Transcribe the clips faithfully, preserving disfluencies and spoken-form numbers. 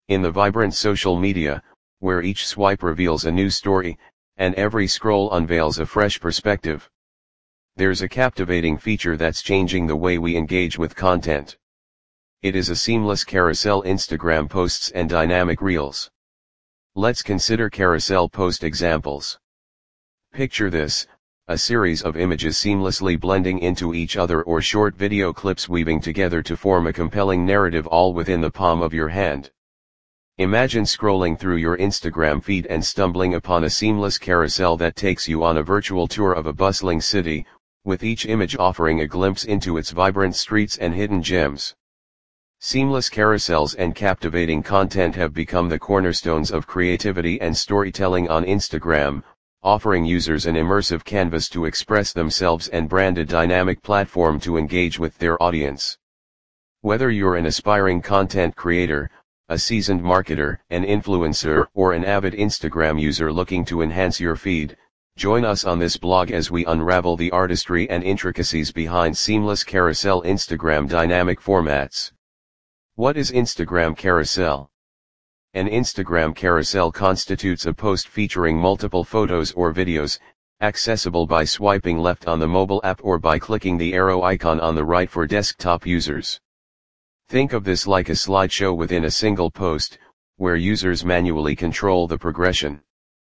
In the vibrant social media, where each swipe reveals a new story, and every scroll unveils a fresh perspective, there's a captivating feature that's changing the way we engage with content. It is a seamless carousel Instagram posts and dynamic reels. Let's consider carousel post examples. Picture this, a series of images seamlessly blending into each other, or short video clips weaving together to form a compelling narrative, all within the palm of your hand. Imagine scrolling through your Instagram feed and stumbling upon a seamless carousel that takes you on a virtual tour of a bustling city, with each image offering a glimpse into its vibrant streets and hidden gems. Seamless carousels and captivating content have become the cornerstones of creativity and storytelling on Instagram, offering users an immersive canvas to express themselves and brand a dynamic platform to engage with their audience. Whether you're an aspiring content creator, a seasoned marketer, an influencer, or an avid Instagram user looking to enhance your feed, join us on this blog as we unravel the artistry and intricacies behind seamless carousel Instagram dynamic formats. What is Instagram carousel? An Instagram carousel constitutes a post featuring multiple photos or videos, accessible by swiping left on the mobile app or by clicking the arrow icon on the right for desktop users. Think of this like a slideshow within a single post, where users manually control the progression.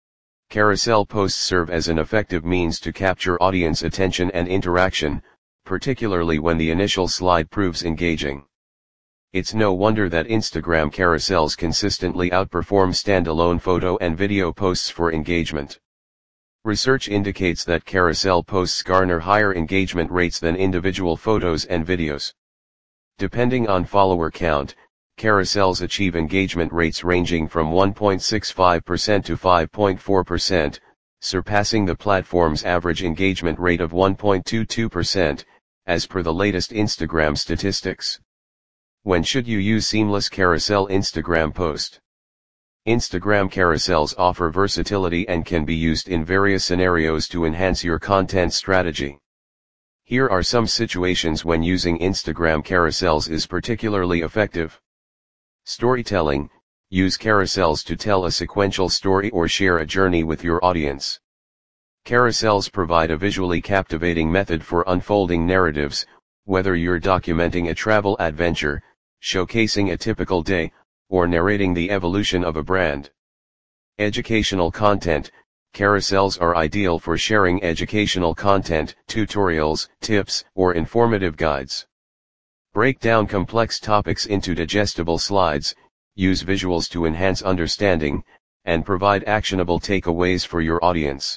Carousel posts serve as an effective means to capture audience attention and interaction, particularly when the initial slide proves engaging. It's no wonder that Instagram carousels consistently outperform standalone photo and video posts for engagement. Research indicates that carousel posts garner higher engagement rates than individual photos and videos. Depending on follower count, carousels achieve engagement rates ranging from one point six five percent to five point four percent, surpassing the platform's average engagement rate of one point two two percent, as per the latest Instagram statistics. When should you use seamless carousel Instagram post? Instagram carousels offer versatility and can be used in various scenarios to enhance your content strategy. Here are some situations when using Instagram carousels is particularly effective. Storytelling: use carousels to tell a sequential story or share a journey with your audience. Carousels provide a visually captivating method for unfolding narratives, whether you're documenting a travel adventure, showcasing a typical day, or narrating the evolution of a brand. Educational content: carousels are ideal for sharing educational content, tutorials, tips, or informative guides. Break down complex topics into digestible slides, use visuals to enhance understanding, and provide actionable takeaways for your audience.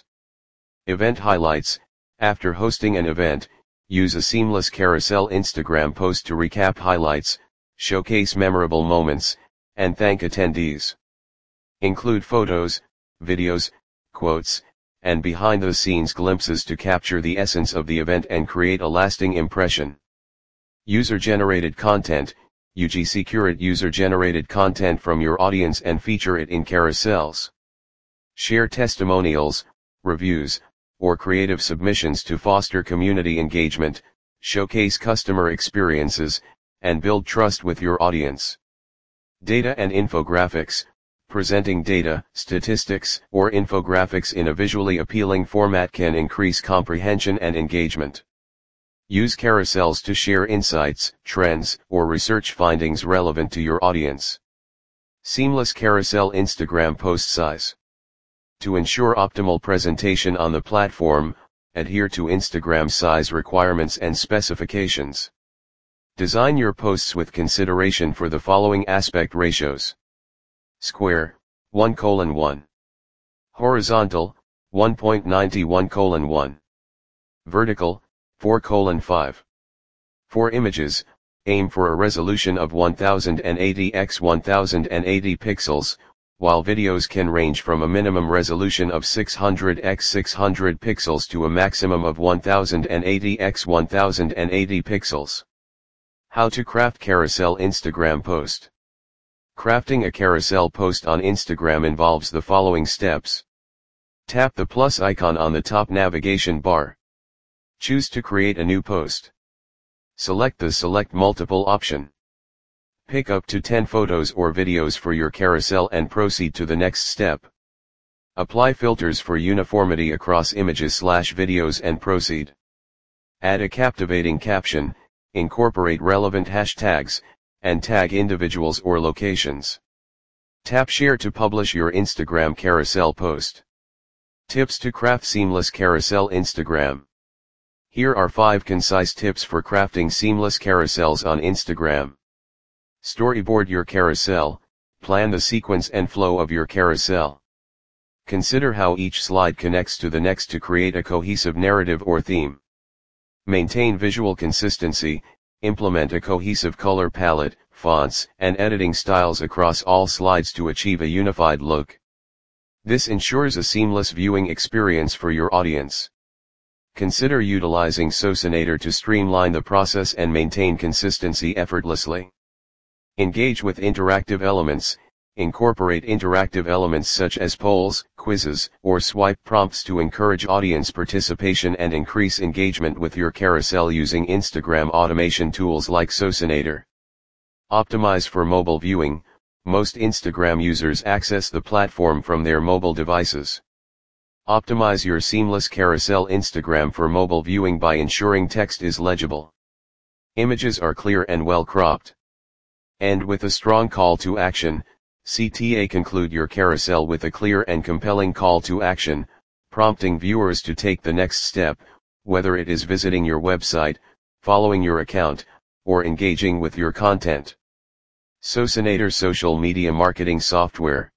Event highlights: after hosting an event, use a seamless carousel Instagram post to recap highlights, showcase memorable moments, and thank attendees. Include photos, videos, quotes, and behind-the-scenes glimpses to capture the essence of the event and create a lasting impression. User-generated content: U G C curate user-generated content from your audience and feature it in carousels. Share testimonials, reviews, or creative submissions to foster community engagement, showcase customer experiences, and build trust with your audience. Data and infographics: presenting data, statistics, or infographics in a visually appealing format can increase comprehension and engagement. Use carousels to share insights, trends, or research findings relevant to your audience. Seamless carousel Instagram post size. To ensure optimal presentation on the platform, adhere to Instagram size requirements and specifications. Design your posts with consideration for the following aspect ratios. Square, one colon one. Horizontal, one point nine one colon one. Vertical, four colon five. For images, aim for a resolution of one thousand eighty by one thousand eighty pixels, while videos can range from a minimum resolution of six hundred by six hundred pixels to a maximum of one thousand eighty by one thousand eighty pixels. How to craft carousel Instagram post. Crafting a carousel post on Instagram involves the following steps. Tap the plus icon on the top navigation bar. Choose to create a new post. Select the Select Multiple option. Pick up to ten photos or videos for your carousel and proceed to the next step. Apply filters for uniformity across images slash videos and proceed. Add a captivating caption, incorporate relevant hashtags, and tag individuals or locations. Tap share to publish your Instagram carousel post. Tips to craft seamless carousel Instagram. Here are five concise tips for crafting seamless carousels on Instagram. Storyboard your carousel, plan the sequence and flow of your carousel. Consider how each slide connects to the next to create a cohesive narrative or theme. Maintain visual consistency, implement a cohesive color palette, fonts, and editing styles across all slides to achieve a unified look. This ensures a seamless viewing experience for your audience. Consider utilizing Socinator to streamline the process and maintain consistency effortlessly. Engage with interactive elements. Incorporate interactive elements such as polls, quizzes, or swipe prompts to encourage audience participation and increase engagement with your carousel using Instagram automation tools like Socinator. Optimize for mobile viewing. Most Instagram users access the platform from their mobile devices. Optimize your seamless carousel Instagram for mobile viewing by ensuring text is legible. Images are clear and well cropped. And with a strong call to action, C T A conclude your carousel with a clear and compelling call to action, prompting viewers to take the next step, whether it is visiting your website, following your account, or engaging with your content. Socinator Social Media Marketing Software.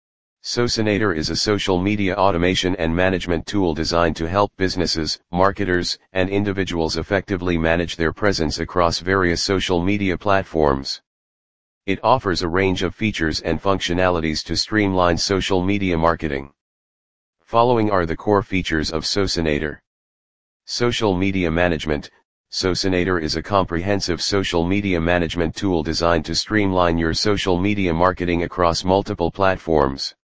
Socinator is a social media automation and management tool designed to help businesses, marketers, and individuals effectively manage their presence across various social media platforms. It offers a range of features and functionalities to streamline social media marketing. Following are the core features of Socinator. Social Media Management. Socinator is a comprehensive social media management tool designed to streamline your social media marketing across multiple platforms.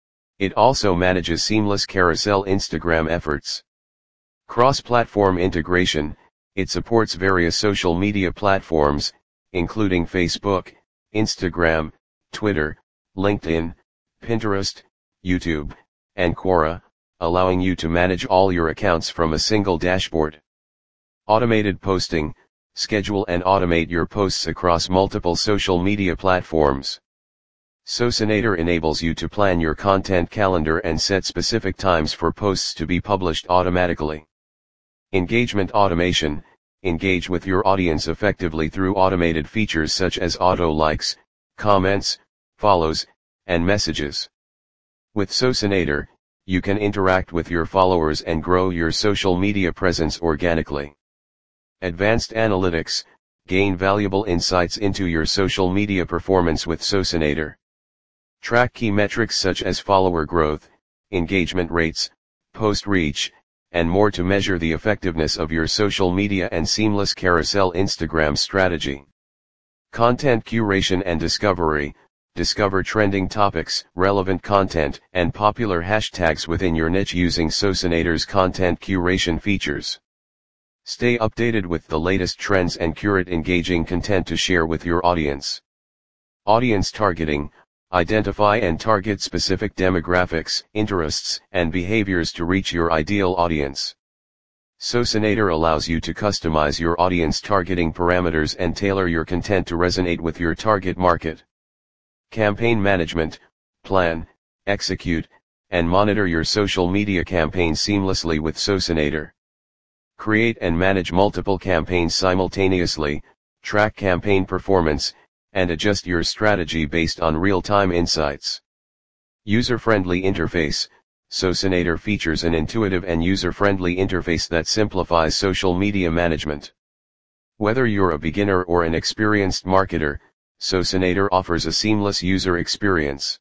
It also manages seamless carousel Instagram efforts. Cross-platform integration. It supports various social media platforms, including Facebook, Instagram, Twitter, LinkedIn, Pinterest, YouTube, and Quora, allowing you to manage all your accounts from a single dashboard. Automated posting. Schedule and automate your posts across multiple social media platforms. Socinator enables you to plan your content calendar and set specific times for posts to be published automatically. Engagement automation. Engage with your audience effectively through automated features such as auto likes, comments, follows, and messages. With Socinator, you can interact with your followers and grow your social media presence organically. Advanced analytics. Gain valuable insights into your social media performance with Socinator. Track key metrics such as follower growth, engagement rates, post reach, and more to measure the effectiveness of your social media and seamless carousel Instagram strategy. Content curation and discovery. Discover trending topics, relevant content, and popular hashtags within your niche using Socinator's content curation features. Stay updated with the latest trends and curate engaging content to share with your audience. Audience targeting. Identify and target specific demographics, interests, and behaviors to reach your ideal audience. Socinator allows you to customize your audience targeting parameters and tailor your content to resonate with your target market. Campaign management. Plan, execute, and monitor your social media campaigns seamlessly with Socinator. Create and manage multiple campaigns simultaneously, track campaign performance, and adjust your strategy based on real-time insights. User-friendly interface. Socinator features an intuitive and user-friendly interface that simplifies social media management. Whether you're a beginner or an experienced marketer, Socinator offers a seamless user experience.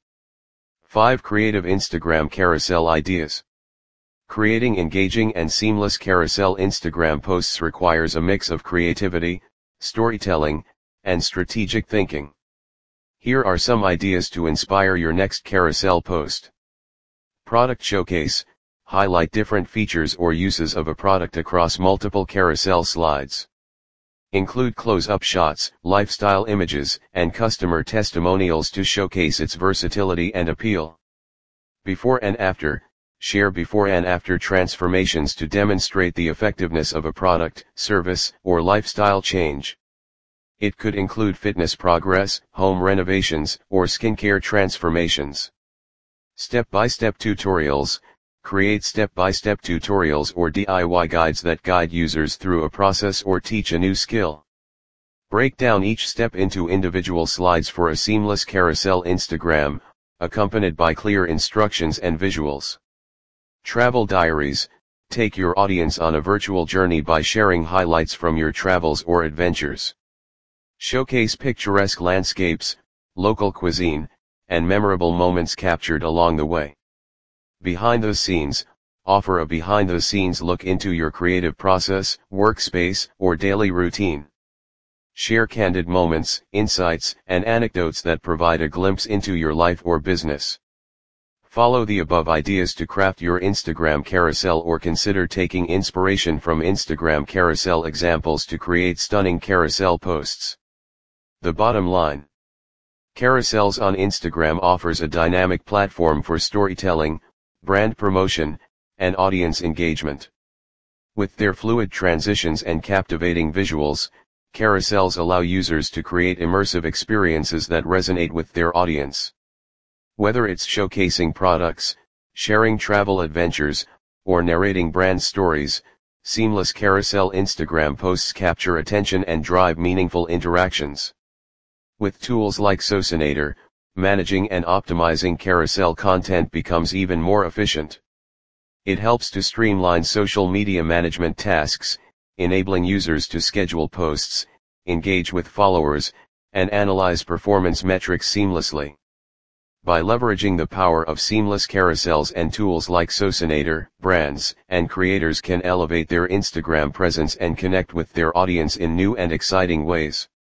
five Creative Instagram Carousel Ideas. Creating engaging and seamless carousel Instagram posts requires a mix of creativity, storytelling, and strategic thinking. Here are some ideas to inspire your next carousel post. Product showcase. Highlight different features or uses of a product across multiple carousel slides. Include close-up shots, lifestyle images, and customer testimonials to showcase its versatility and appeal. Before and after, share before and after transformations to demonstrate the effectiveness of a product, service, or lifestyle change. It could include fitness progress, home renovations, or skincare transformations. Step-by-step tutorials. Create step-by-step tutorials or D I Y guides that guide users through a process or teach a new skill. Break down each step into individual slides for a seamless carousel Instagram, accompanied by clear instructions and visuals. Travel diaries. Take your audience on a virtual journey by sharing highlights from your travels or adventures. Showcase picturesque landscapes, local cuisine, and memorable moments captured along the way. Behind the scenes. Offer a behind-the-scenes look into your creative process, workspace, or daily routine. Share candid moments, insights, and anecdotes that provide a glimpse into your life or business. Follow the above ideas to craft your Instagram carousel or consider taking inspiration from Instagram carousel examples to create stunning carousel posts. The bottom line. Carousels on Instagram offers a dynamic platform for storytelling, brand promotion, and audience engagement. With their fluid transitions and captivating visuals, carousels allow users to create immersive experiences that resonate with their audience. Whether it's showcasing products, sharing travel adventures, or narrating brand stories, seamless carousel Instagram posts capture attention and drive meaningful interactions. With tools like Socinator, managing and optimizing carousel content becomes even more efficient. It helps to streamline social media management tasks, enabling users to schedule posts, engage with followers, and analyze performance metrics seamlessly. By leveraging the power of seamless carousels and tools like Socinator, brands and creators can elevate their Instagram presence and connect with their audience in new and exciting ways.